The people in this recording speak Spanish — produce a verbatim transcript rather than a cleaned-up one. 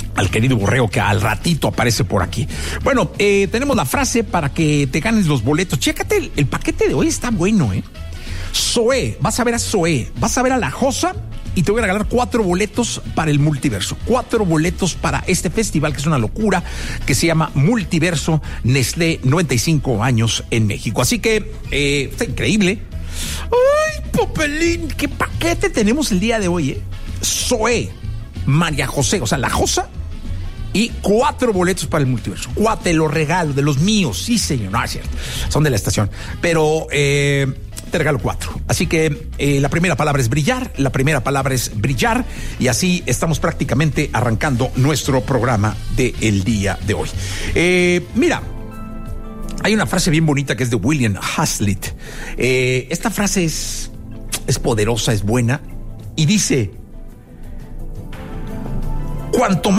al querido Borrego, que al ratito aparece por aquí. Bueno, eh, tenemos la frase para que te ganes los boletos. Chécate, el, el paquete de hoy está bueno, ¿eh? Zoé, vas a ver a Zoé, vas a ver a La Josa y te voy a regalar cuatro boletos para el Multiverso. Cuatro boletos para este festival que es una locura, que se llama Multiverso Nestlé, noventa y cinco años en México. Así que, eh, está increíble. ¡Ay, Popelín! ¿Qué paquete tenemos el día de hoy, eh? Zoé, María José, o sea, La Josa, y cuatro boletos para el Multiverso. Cuatro, te los regalo, de los míos, sí, señor. No, es cierto, son de la estación. Pero eh, te regalo cuatro. Así que eh, la primera palabra es brillar, la primera palabra es brillar, y así estamos prácticamente arrancando nuestro programa del día de hoy. Eh, mira, hay una frase bien bonita que es de William Hazlitt. Eh, esta frase es, es poderosa, es buena, y dice: cuanto